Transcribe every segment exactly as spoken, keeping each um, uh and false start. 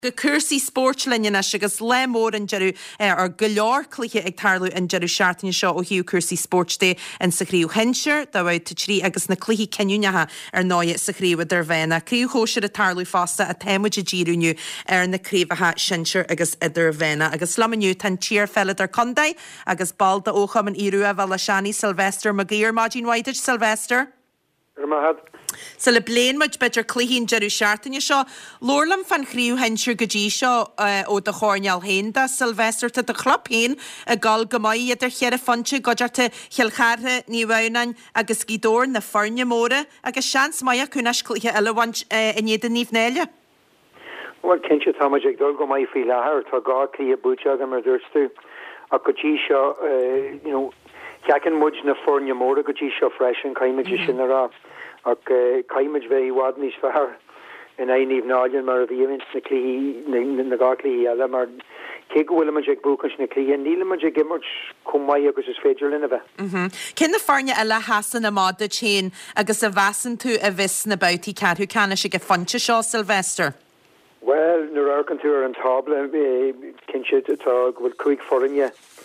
Go cursaí sportlinne agus le mór an jeú ar go leor cluiche ag tarlú an jeú seaartine seo ó hiú cursaí sportdé an sa chríú henseir, da bhaid tú trí agus na cluichi ceniúnethe ar náide sa chríú ar bhéna. Críú hóisiir a tarlú fásta a téimiid a ddíúniu ar na críomhathe sinseir agus idir bhéna. Agus slamaniu tan tíar fellad ar condaid agus balda ócham an iru a bhela seaní Sylvester Magír Máidín Whiteid Sylvester. Mahad. So le bléin muid beidir cluichín jeú seaartine seo, Lorlam fan chríú henseir go dtí seo ó de chórneal hénda, Sylvester tá de chlap héin a gal go maií idir chear a fonte godearta chealchartha ní bhhainain agus gídór na farne móra agus seans mai a cúnas cluiche eilehaint in éidir níomh néile. Well, cinse táid ag dul go maiid fí lethir tá gá clí a búte aga mar dúirstú a go dtí seo ceacan muid na farne móra go dtí seo freisin caiimiid sin ará. Ac caiimiid bheith wad níos fearr in éoníomh náileann mar a bhíomint na clí na gá clí eile mar cé go bhfuil ag búcas na clí níla muid ag gimmart chum maiid agus is féidir lena bheith. Cin na farne eile hasan na máda chéin agus a bheasan tú a bhís na bautí cearthú cena sig go fonte seo Sylvester? Well, nuair arcan tú ar an tabla cinse atá bhfuil chuig forinne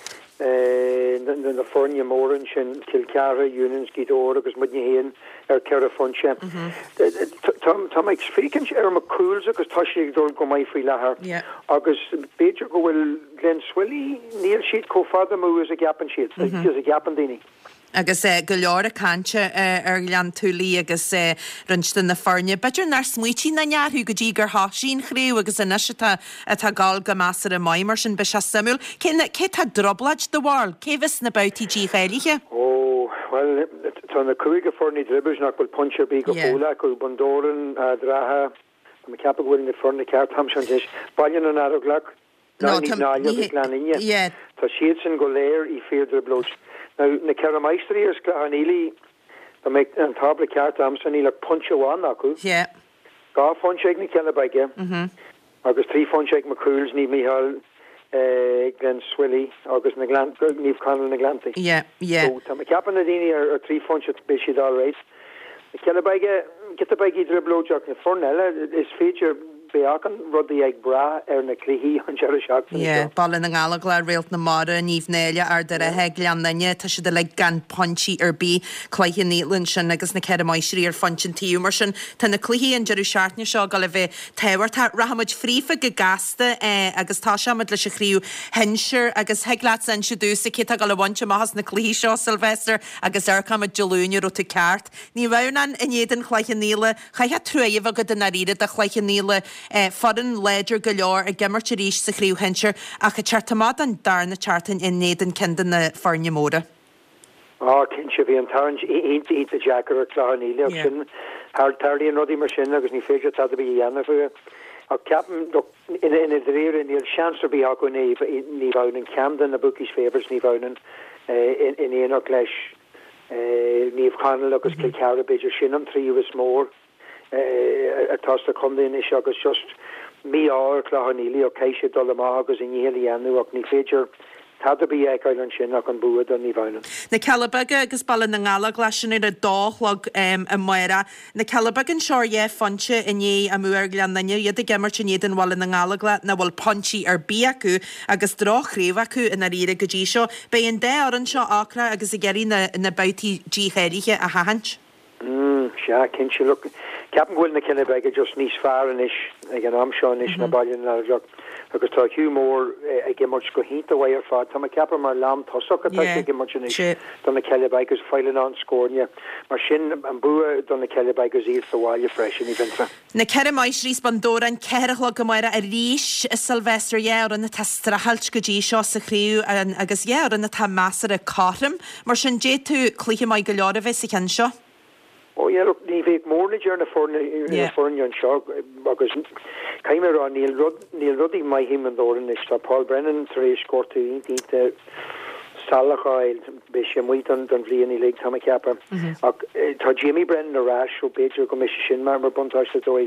na fornia mórin sin Kilcara, Unions, Gidor agus mudni héin ar ceir a fonse. Tá meid frícin ar ma cúls agus tá sé dul go maiid frí lethir. Agus beidir go bhfuil Glen Swilly níl siad có fada mú is a gapan siad, is a gapan daoine. Agus go leor a cante ar lean túlaí agus rinstan na farne. Beidir nar smuotí na nearthú go dtí gur háisín chríú agus in isise atá gáil go measar a maimar sin be se samúil. Cé tá droblaid do bháil? Cé bhís na bautí dí chéiliche? Ó, well, tá na cuaig a forní dribis nach bhfuil puncher bí go fóla go bandóran a dratha me ceapa bhfuil na forna ceart ham sin deis. Bailin an araglach ná ní náile gláninne. Tá siad sin go léir í féidir blóid. Now, na Keramaistri is Glahanili, the make an tablet cart amsani like punch one naku. Yeah. Ga fun shake ni Kelabage. Mhm. August three fun shake McCool's ni Mihal uh Glen Swilly, August na Glant Neve Connell na Glanty. Yeah, yeah. So tam Captain Nadini or three fun shake bishid all right. The Kelabage get the bike dribble jock na Fornella is feature Beacan rudí ag bra ar na cluichí an seara seachtain. Yeah, ball in an galagla réalt na mara níomh néile ar de a heaglan nanne tá si de le gan ponchi ar bí cloiche nílinn sin agus na ceir maisrí ar fonchin tíú mar sin tá na cluichí an jeú seaartne seo gal a bheith téhart rahamid frífa go gasta agus tá seamid leis a chríú henseir agus heaglaat san si dúsa cé tá gal a bhainte mahas na cluichí seo Sylvester agus ar camid deúne ru tú ceart. Ní bhhanan in éidir chloiche níle chaithe tríomh go den naríide a chloiche níle Uh, Fodden ledger go leor a gimmart a ríis sa chríú henseir ach a chartamad an darna chartan in néan cindan na farne móra. Ah, cinse bhí an tarn int int a jacker a chláníile sin hard tardy an rudí mar sin agus ní féidir tá a bhí dhéanamh fu a ceapan in in a réir in níl seansar bí a go ní ní bhhain Camden na Bookies Favours ní bhhain in in éonach leis níomh Connell agus Kilcara beidir sin an tríú is mór a tasta condin is agus just mi áir chláhanníli o céisi dul má agus in héli anú ach ní féidir tá a bí eáilen sin ach an buad an ní bhailen. Na Calabaga agus ballin na ngala glasin ar a dálog a muira. Na Calabagan seoir é fonse iné a muir glan nanne iad a gimmart in éan wall na ngalagla na bhfuil ponchi ar bí acu agus drochréh acu in a ríre go dtí seo. Bei an dé an seo acra agus i geirí na na bautí dí chéiriche a hahant. Mm, se cinse look. Captain Will na Kennebeg just níos fear an ish ag an amseán ish na bailin na jog agus tá humor ag gimmart go hínta way ar fad tá capper mar lam tosok atá ag gimmart in ish don na Kennebeg is feilen an scornia mar sin an bua don na Kennebeg is ír fáile fresh in event. Na ceir maisrí bandóra an ceirla go maira a ríis Sylvester Year an na testra halt go dtí seo sa chríú agus Year an na tá measar a carm mar sin dé tú cluiche mai go leor a bheith sa cen seo. Oh yeah, look, ní bheith mórna dear na forna an seo agus caiimar an níl rudí mai him an dóran is tá Paul Brennan taréis scortú ínta salachail be sé muid an don bblion í le tá ceapa ach tá Jimmy Brennan arás ó beidir go mis sin mar mar buntáiste dóid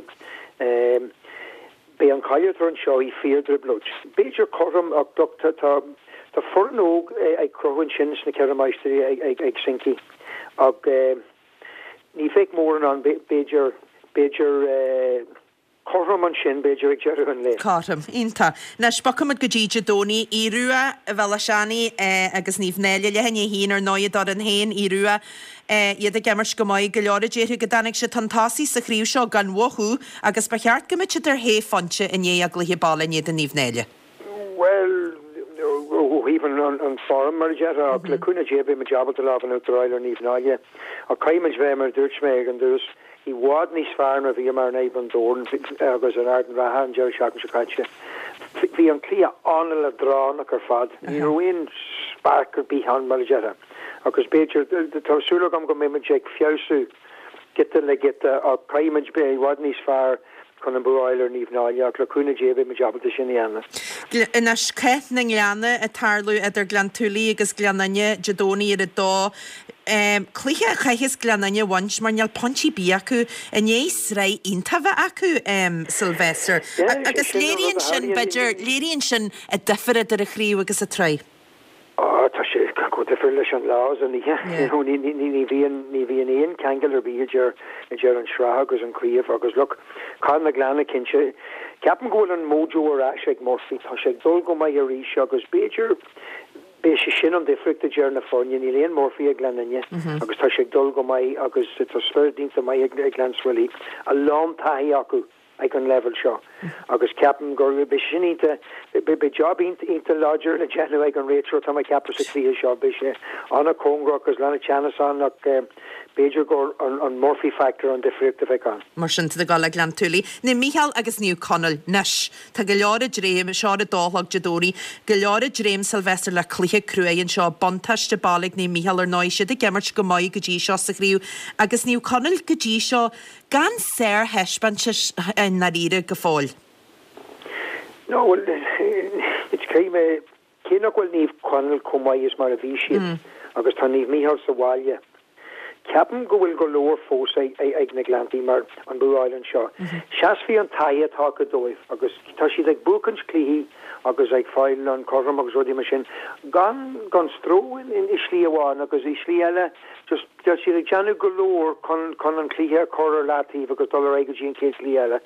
be an caiiletar an seo í féidir blúd. Beidir chom ach tá tá fornóg ag crohann sin na Keramaistri ag sinki ach ní feic mór an Beiger Beiger chom an sin beidir ag dearú an le. Carm, ínta. Na spacamad go ddíide dóní í rua a bhela seanní agus níomh néile le henne hín ar náiad ar an héin í rua iad a gemars go maiid go leir déirú go danig se tantáí sa chríú seo gan wathú agus ba cheart go mit ar hé fonse in é a gluthe ball iad a níomh néile. Well, even on, on forum mar jeta mm-hmm. le kuna jebe me jabal to laven out roiler níomh náile a caiimid bheimar dúirt méid an dús í wad níos fearna bhí mar neiban dóran agus an arden rahan Jerry Shakin Shakache hí an clia anil a drán ac ar fad ní roiin spark ar bíhan mar jeta agus beidir tarsúla am go mé me Jake fiosú gita le gita a caiimid be wad níos fear chun an búáilir níomh náile ach le cúna jebe me jabal to sin ana. Ina sceth na gleanna a tarlú idir glantúlí agus gleananne jadóní ar a dó clíthe a chaithis gleananne wans mar neal pontí bí acu a nééis ré iontafa acu Sylvester agus léiríonn sin beidir léiríonn sin a defarad ar a chríú agus a trí. Tá sé go difir leis an lás a ní bhíon ní bhíon éon ceangal ar bíidir idir an srá agus an críomh agus look cá na gleanna cinse ceapan ghfuil an módú ar ais ag morfií tá sé dul go mai a ríis agus beidir bé sé sin an difricht a dear na fáin ní léon morfií a gleananne agus tá sé dul go mai agus tá sferdínta mai ag glansfuilí a lám taí acu ag an level seo agus ceapan gur be sinínta be job ínta láidir na genu ag an réitro tá ceapar sa clí seo be sé anna congra agus lena cheanaán nach beidir gur an morphy factor an difricht a bheitán. Mar sin de gal glantúlí. Ní Michael agus níú Conal nes Tá go leir dréim seo a dálag jadóí go leir dréim Sylvester le cluthe cruaonn seo bontaiste balig ní Michael ar náise de gemart go maiid go dtí seo sa chríú agus níú Conal go dtí seo gan séir heisban na ríre go fáil. No, well, it's céime cénach bhfuil níomh Conal commáid is mar a bhí siad agus tá níomh Michael sa bháile. Ceapan go bhfuil go leor fós ag na glantí mar an búáilen seo. Seas bhí an taithe tá go dóibh agus tá siad ag búcans clíhí agus ag fáil an chom agus rudí mar sin gan gan stróin in islí amháin agus islí eile just tá siad ag teanú go leor chun an clíthe choir látíh agus dul ag go dtíon cé lí eile.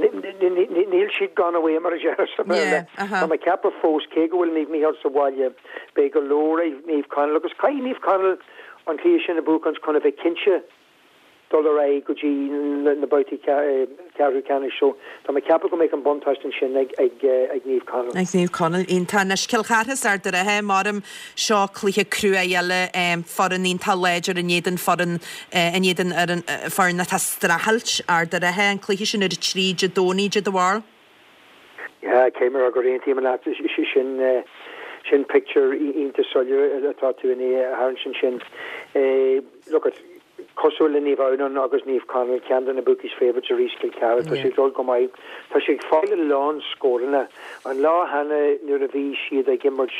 Níl siad gan ahé mar a dear sa bhile. Tá mai ceapa fós cé go bhfuil níomh Michael sa bháile be go leor níomh Conal agus cai níomh Conal an clí sin na búcans chuna bheith cinse dul ré go dtí na báití cearú ceanna seo. Tá mai ceapa go méid an bontáistin sin ag níomh Conal. Ag níomh Conal ionta na cilchatas ar de rathe marm seo clíthe crua eile foran ionta léidir in éan foran in éan ar an foran na tá strahailt ar de rathe an clíthe sin ar trí jadóní jad bhil? Ja, céimar a go réontaí man sin sin picture into soldier atá tú in haar sin sin look at cosú le níomh an agus níomh Conal cean na bukis favourite a ríscail ceara tá sé dul go maiid tá sé fáile lán scóranna an lá hena nuair a bhí siad ag gimmart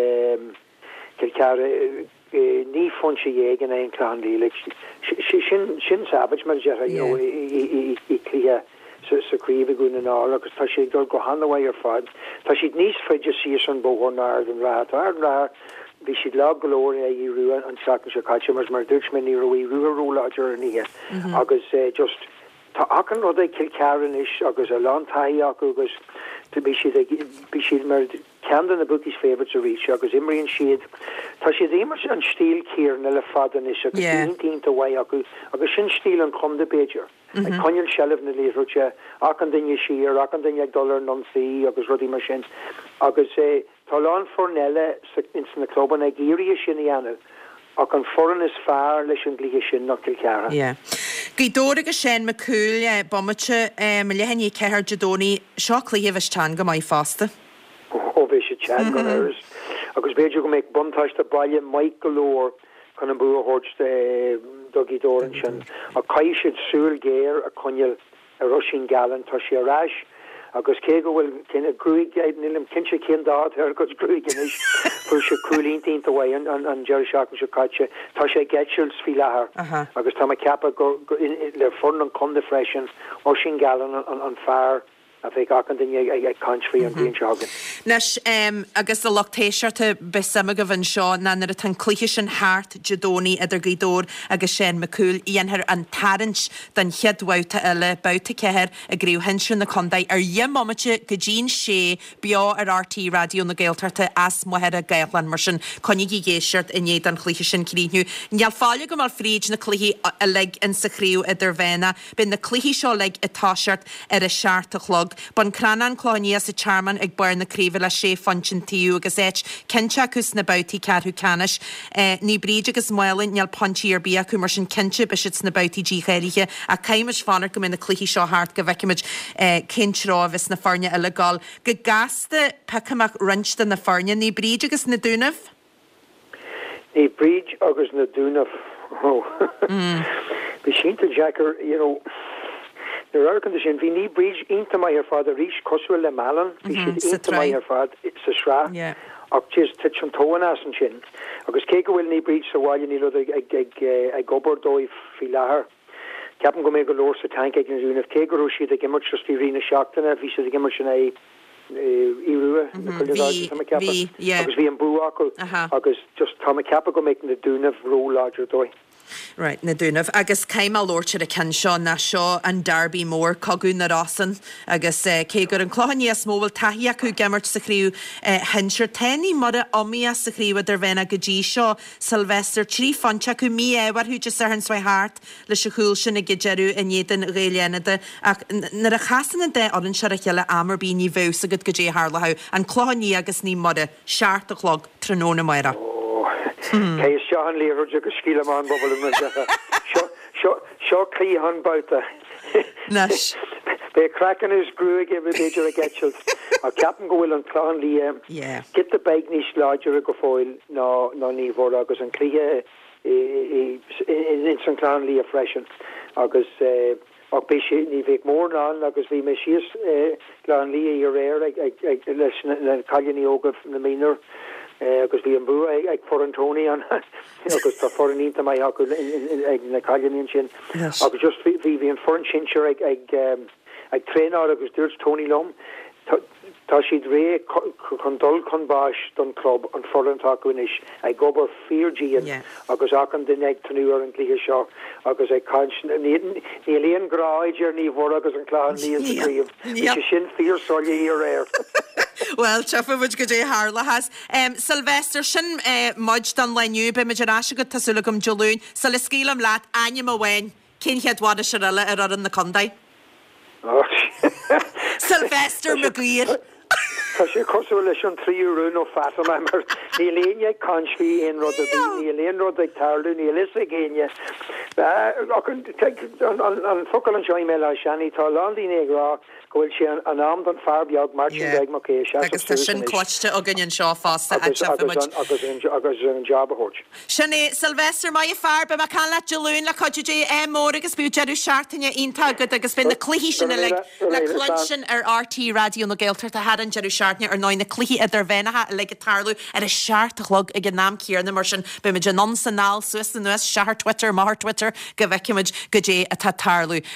ceara ní fun sé dhégan é an clán líle sin sin savage mar de i clíthe sa críomh gúna ná agus tá sé dul go hanahhaid ar fad tá siad níos feidir sí an bóhar náir an rá ar rá bhí siad lá golóir é í ruúan an Shakin Shakache mar mar dúirt me ní roí ruúrúla ar ní agus just tá acan rud é cilcearan is agus a lántaí acu agus bhí siad mar cean na bukis favourites a ríise agus imríonn siad tá siad émar an stíl céarna le fadan is agus tínta bhaid acu agus sin stíl an chum de Beiidir. Ag coinil sellh na léirúte ach an daine siar ach an daine ag dul nonsaí agus rudí mar sin agus é tá lán fornelle in na cluban ag géirí sin dhéanamh ach an foran is fearr leis an glíthe sin nach cilceara. Gí dóra go sin me cúil bommate me lehanní ceir jadóní seo clíthe bheitán go maiid fásta. Ó bhí sé tean go airs agus beidir go méid buntáiste baile maiid go leor chun an bua hort dogí dóran sin a caiisiid súil géir a coinil a rusin galan tá sé arás agus cé go bhfuil cinna grúig nílim cinse cin dá ar go grúigin is fu se coolíntaínta bhaid an Jerry Shakin Shakache tá sé geitsúils fi lethar agus tá ceapa go le forn an conde freisin rusin galan an fearr a bheith gacan duine ag country an bhíon segan. Nes agus a lochtéisiirte besama go bhain seo na nar a tan clúise sin háart judóní idir grídór agus sin macúil íonthar an tarint den cheadhhaute eile bouta ceir a gríú hensin na condaid ar dhiomamate go ddín sé beo ar R T radio na Gaeltachta as mohead a Gaellan mar sin conigí géisiart in éad an clúise sin críniu. Ngeall fáile go mar fríd na clúí a leg in sa chríú idir bhéna bin na clúí seo leg i táisiart ar a seaarta chlog. Ban cranan clánías sa charman ag bar na críomh le sé fancin tíú agus éit cinse cus na bautí cearthú canis. Ní bríd agus muilin neall pontíí ar bí acu mar sin cinse bisits na bautí dí chéirithe a caiimiis fannar go na clúí seo háart go bheiciimiid cinrávis na farne a legáil. Go gasta pecamach rinsta na farne ní bríd agus na dúnamh? Ní bríd agus na dúnamh. Bhí sínta Jackar, you know, there are conditions. We need bridge into my father reach Coswell le Malin. We should into my father. It's a shra. Yeah. Och just touch on toe and ass and chin. Agus Kego will need bridge so while you need a a a gobber doi filaher. Captain go make a lower so tank against you. If Kego Roshi the gimmer just Irina Shakhtan if he says the gimmer should I Irua. V. Yeah. Agus we in Buakle. Agus just Tommy Kappa go making the Dune of roll larger doi. Right, na dúnamh agus caiim a lóirte a cin seo na seo an Darby mór cogún na rásan agus cé gur an chláníos móbal taí acu gemmart sa chríú henseir tenní mar a omías sa chríú idir bhéna go dtí seo Sylvester trí fante acu mí éhar húte sa an swai háart leis a chúil sin na gidearú in éan réilianada ach nar a chasan an dé orann se a cheile amar bí ní bhús agad go dé hálatha an chlání agus ní mar a seart a chlog tróna maira. Kay Sean Lee Roger Skilaman bubble Sho Sho Clee Han Bauta. Nash. They cracking his grew again with major getchels. Our captain go will on Clan Lee. Yeah. Get the bag niche larger go foil no no ní vor agus an Clee in St Clan Lee freshen. Agus och be ní vek mór an agus vi me sies Clan Lee your air like like listen Calgary yoga from the minor. Agus bhí an bú ag Forantoni an agus tá foraníta mai acu ag na Calganíon sin agus just bhí bhí an foran sin seir ag ag tréná agus dúirt Tony Lom tá siad ré chun dul chun báis don club an forant acuinis ag gobar fíorgíon agus ach an duine ag tanúar an clíthe seo agus ag ní líon gráidir ní bhór agus an chláán líon sa críomh sé sin fíor soilí ar air. Well, Treffer would go dé Harla has. Um, Sylvester sin uh, mudge dan leniu be majarasha go tasulagum jolún. So le skilam lat anya ma wen. Kin head wada sharilla er in the condai. Sylvester McGuire. Tá sé cosú leis an tríú rún ó fata mar ní léon ag cansví in rud a bí ní léon rud ag tarlú ní lis a géine an focail an seoim eile seanní tá landí éagrá gohfuil sé an am don farbeag mar ag mo cé agus tá sin cloiste a gannn seo fásta agus an job a hort. Sinné Sylvester mai farbe ma can le Jolún le codé é mór agus bú jeú seaartainine ionta go agus bin na clíhí sinna le le clunsin ar R T radio na Gaeltachta a had an jeú seaartne ar náin na clíhí idir bhénathe le tarlú ar a seaartalog ag an náam cíarna mar sin be me non sanál Swiss an nuas seaar Twitter mar Twitter go bheiciimiid go dé a tá tarlú.